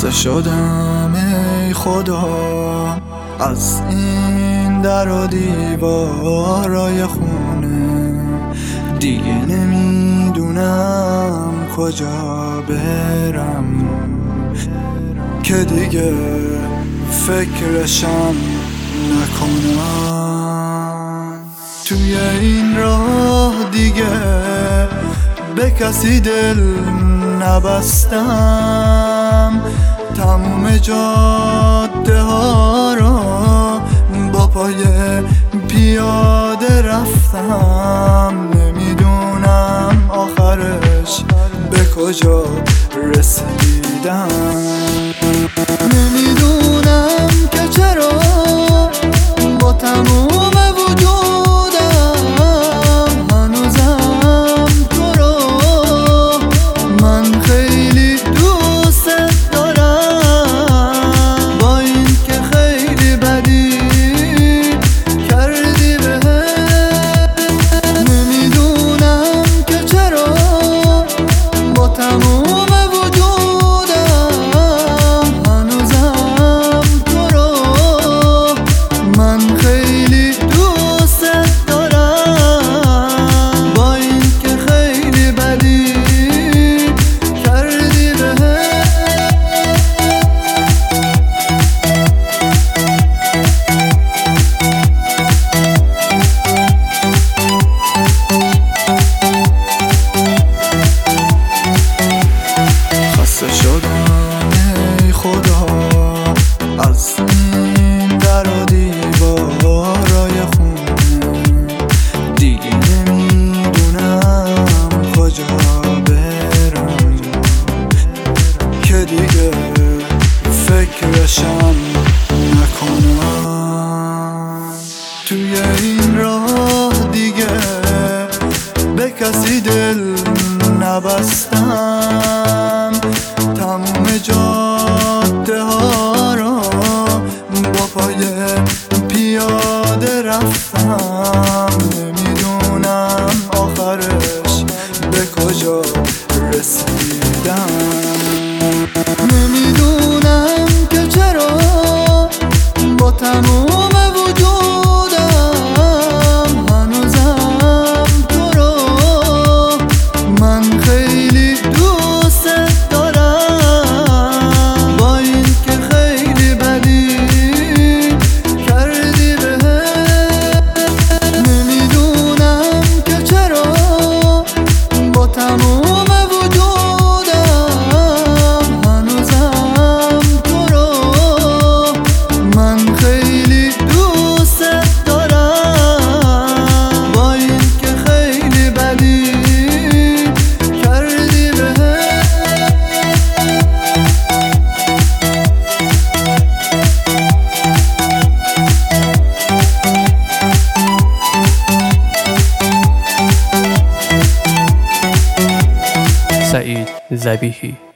خسته شدم ای خدا از این در و دیوارای خونه، دیگه نمیدونم کجا برم که دیگه فکرشم نکنم. توی این راه دیگه به کسی دل نبستم، تموم جاده ها را با پای پیاده رفتم، نمیدونم آخرش به کجا رسیدم. نمیدونم که چرا با تموم وجودم هنوزم تو رو من خیلی دوست دارم، با این که خیلی بدی کردی بهم. نمیدونم که چرا با تموم خدا از این در و دیوارای خونه، دیگه نمیدونم کجا برم که دیگه فکرشم نکنم. توی این راه دیگه به کسی دل نبستم، تموم جاده ها را با پای پیاده رفتم، نمیدونم آخرش به کجا رسیدم. نمیدونم که چرا با تموم وجودم هنوزم تو رو من خیلی دوست دارم، با این که خیلی بدی کردی بهم. نمیدونم که چرا با تموم وجودم هنوزم تو رو من خیلی دوست دارم، با این که خیلی بدی کردی بهم. سعید ذبیحی.